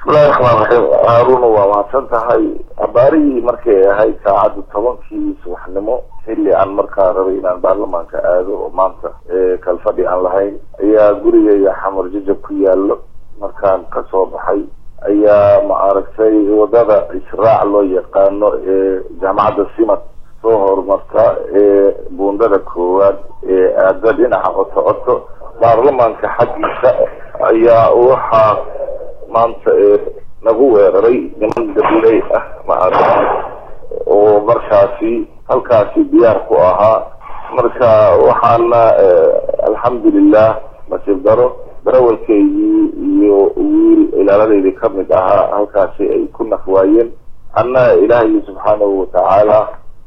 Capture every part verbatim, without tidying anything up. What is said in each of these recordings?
الله الرحمن الرحيم هارون ومعصنت هاي أباري مركي هاي كعاد طبعا في سوحنمو اللي عن مركا ربينا البرلمان كأذو ومانتا إيه كالفدي عن لهاي يا قولي يا حمر جيجب كيالو مركان كصوب حي أي معاركتي ودادا إسراع الله يقانو إيه جامعة السيمة صهر مركا إيه بوندادا كواد إيه أدادين حقوطة أوتو برلمان كحديثة أي وحا maanta nagu weeraray niman dabilay ah maaragtay oo markaasi halkaasi diyaar ku ahaa marka waxaana alxamdulillah nasiib daro darawalkeygii iyo wiil ilaaladayda ka mid ahaa halkaasi ay ku nafwaayeen anna ilaahay subxaanahu watacaala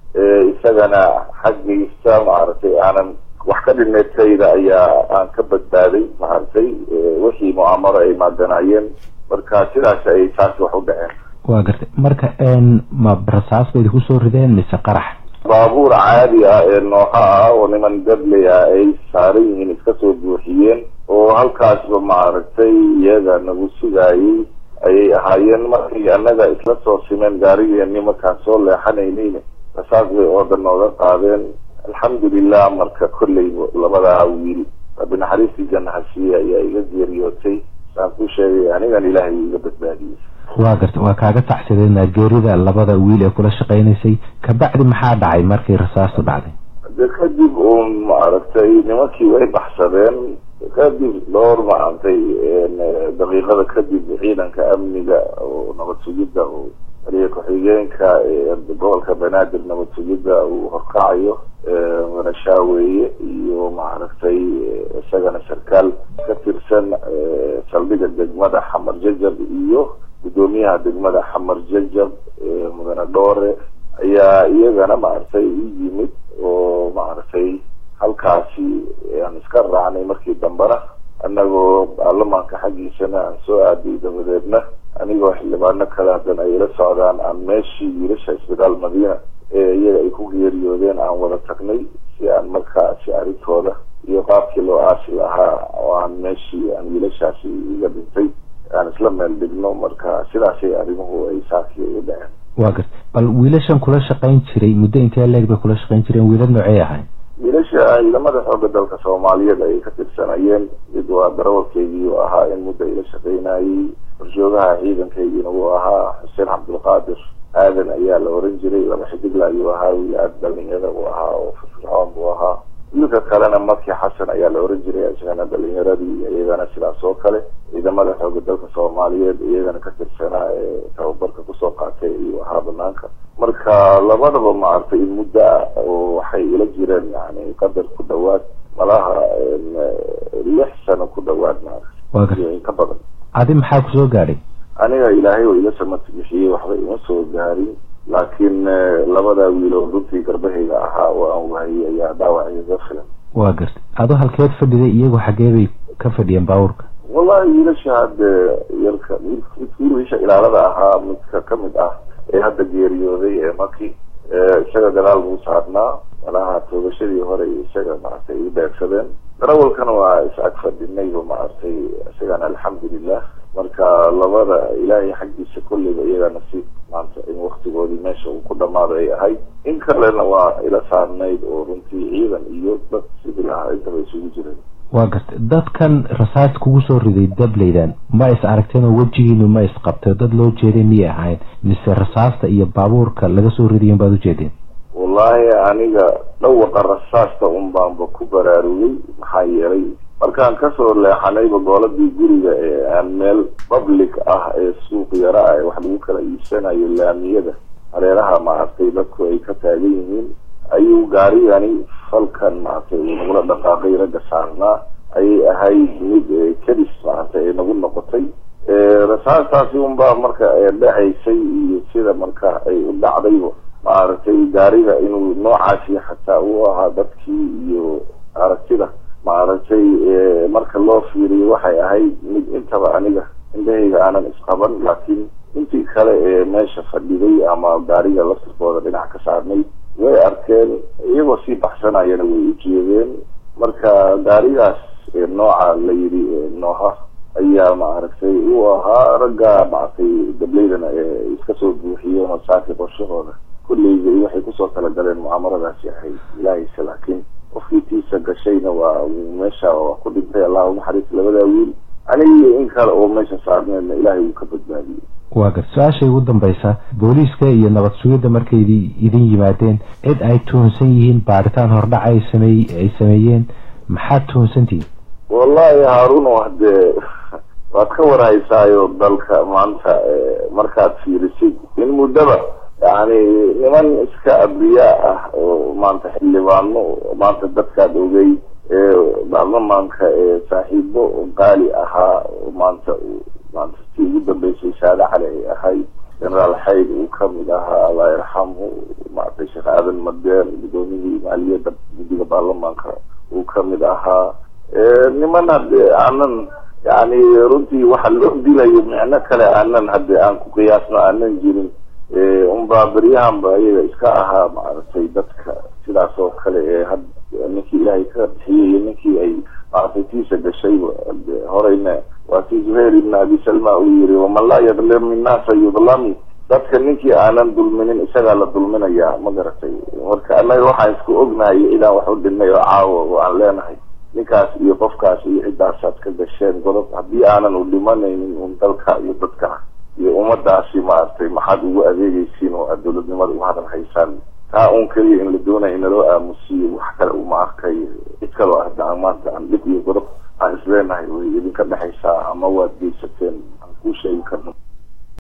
isagana xaggiisa maaragtay aanan wax ka dhimeetayda ayaa aan ka badbaaday maaragtay wixii mu'aamaro ay maadanaayeen marka sidaas ay taas wax u dhaceen waa gartay marka een ma rasaas bay ku soo rideen mise qarax baabuur caadi ah ee nooca ah oo niman dablay ah ay saaran yihiin iska soo buuxiyeen oo halkaasba maaragtay iyaga nagu sugayay ayay ahaayeen markii annaga isla soo simeen gaarigeenii markaan soo leexanaynayna rasaas bay oodan nooga qaadeen alxamdulillah marka kolley labadaa wiil binaxariistii janahasiya ayaa iga geeriyootay saan ku sheegay anigan ilaahay iga badbaadiyey waa gartay waa kaaga taxsadeen geerida labada wiil ee kula shaqeynaysay ka bacdi maxaa dhacay markii rasaastu dhacday kadib oo maaragtay nimankii way baxsadeen kadib dhowr maaragtay daqiiqada kadib ciidanka amniga oo nabad sugidda oo taliya ku-xigeenka gobolka banaadir nabad sugidda uu horkacayo manashaaweeye iyo maaragtay isagana sarkaal ka tirsan saldhiga degmada xamar jajab iyo gudoomiyaha degmada xamar jajab mudane dhoore ayaa iyagana maaragtay u yimid oo maaragtay halkaasi aan iska raacnay markii dambana annagoo baarlamaanka xaggiisana aan soo aaday dabadeedna anigoo xildhibaano kale haddana ay la socdaan aan meeshii wiilasha isbitaal madiina ee iyaga ay ku geeriyoodeen aan wada tagnay si aan markaasi arrintooda iyo qaabkii loo aasi lahaa oo aan meeshii aan wiilashaasi iga dhintay aan isla meel dhigno marka sidaasay arrimuhu ay saakii u dhaceen waa gartay bal wiilashan kula shaqayn jiray muddo intee leeg bay kula shaqayn jireen wiilal noocee ahay wiilasha ciidamada xooga dalka soomaaliyeed ay ka tirsanayeen mid waa darawalkeygii uu ahaa in muddo ila shaqaynayay horjoogaha ciidankaygiina uu ahaa xuseen cabdulqaadir aadan ayaa la oran jiray laba xidigla ayuu ahaa wiil aad dhalinyada uu ahaa oo firfircoon buu ahaa wiilka kalena maki xasan ayaa la oran jiray isagana dhalinyaradii iyagana sidaas oo kale ciidamada xooga dalka soomaaliyeed iyagana ka tirsanaa ee tababarka kusoo qaatay ayuu ahaa banaanka marka labadaba maaragtay in muddo ah oo waxay ila jireen yani qadar ku dhawaad malaha lix sano ku dhawaad maaragtay in ka badan adi maxaa kusoo gaadhay aniga ilaahay oo ila samati bixiyey waxba ima soo gaarin laakiin labada wiil oo runtii garbahayga ahaa oo aan waayay ayaa dhaawacay iga filan waa gartay adoo halkeed fadhiday iyagu xagee bay ka fadhiyeen baabuurka wallahi wiilasha hadda yarka wiilasha ilaalada ahaa midka ka mid ah ee hadda geeriyooday ee maki isaga dagaal buu saarnaa malaha toogashadii hore isaga maaragtay u beegsadeen darawalkana waa is ag fadhinay oo maaragtay isagana alxamdulillah marka labada ilaahay xaggiisa kulliba iyaga nasiib maanta in waktigoodii meesha uu ku dhamaado ay ahayd in kalena waa ila saarnayd oo runtii ciidan iyo dad sidii lahaa intaba isugu jireen waa gartay dadkan rasaas kugu soo riday dableydan ma is aragteen oo wejigiinu ma is qabtay dad loo jeeday miyay ahayn mise rasaasta iyo baabuurka laga soo ridayen baad ujeedeen wallahi aniga dhawaqa rasaasta un baanba ku baraarugay maxaa yeelay markaan kasoo leexanayba gooladii guriga ee aan meel public ah ee suuq yara ah wax lagu kala iibsanayo laamiyada hareeraha maaragtay dadku ay ka taagan yihiin ayuu gaarigani falkan maaragtay uu nagula dhaqaaqay ragga saarnaa ayay ahayd mid kadis maaragtay ay nagu noqotay rasaastaasi unbaa marka dhacaysay iyo sida marka ay u dhacdayba maaragtay gaariga inuu noocaasi xataa uu ahaa dadkii iyo aragtida maaragtay marka loo fiiriyo waxay ahayd mid intaba aniga indhahayga aanan isqaban laakiin intii kale ee meesha fadhiday ama gaariga laftirkooda dhinac ka saarnay way arkeen iyagoo sii baxsanayana way u jeedeen marka gaarigaas nooca la yidhi nooha ayaa maaragtay uu ahaa ragga maaragtay dableydana ee iska soo buuxiyey masaaki qorshahooda kulleyda iyo waxay kusoo talagaleen mucaamaradaasi ahayd ilaahayse laakiin qofkii tiisa gashayna waa meesha oo ku dhintay allahu naxariis labadaa wiil aniga in kale oo meesha saarneedna ilaahay uu ka badbaadiyey. waa gar su-aashay ugu dambaysa booliiska iyo nabad sugidda markay idin yimaadeen cid ay tuhunsan yihiin baaritaan hordhac ay sameey ay sameeyeen maxaad tuhunsantihiin? wallahi haaruno hadee waad ka warhaysaayo dalka maanta markaad fiirisid in muddaba yani niman iska abriyaa ah oo maanta xildhibaano maanta dadkaad ogey baarlamaanka ee saaxiibo qaali ahaa oo maanta maanta si ugu dambeysay saade cali ay ahayd generaal xayd uu kamid ahaa allah yarxamhu maaragtay sheekh aadan madeer gudoomiyihii maaliyadda guddiga baarlamaanka uu kamid ahaa niman hadde aanan yani runtii waxa loo dilayo micno kale aanan hadde aan ku qiyaasno aanan jirin unbaa beryahanba iyaga iska ahaa maaragtay dadka sidaas oo kale ee had ninkii ilaahay ka bixiyey iyo ninkii ay maaragtay tiisa gashay horeyna waa si zuhayr ibn abi salma uu yiri waman laa yadlim innaasa yudlami dadka ninkii aanan dulminin isagaa la dulminayaa ma garatay marka annaga waxaan isku ognahay ilaa wax u dhinay oo caawo oo aan leenahay ninkaas iyo qofkaas iyo ciddaasaad ka gasheen godob haddii aanan u dhimanaynin un dalka iyo dadka iyo ummadaasi maaragtay maxaad ugu adeegaysiin oo aad dowladnimada u hadal haysaan taa un keliya in la doonayo in loo aamusiyo wax kale uma arkay cid kaloo hadda aan maanta aan dhib iyo godob aan isleenahay way idinka dhexaysaa ama waad geysateen aan kuu sheegi karno.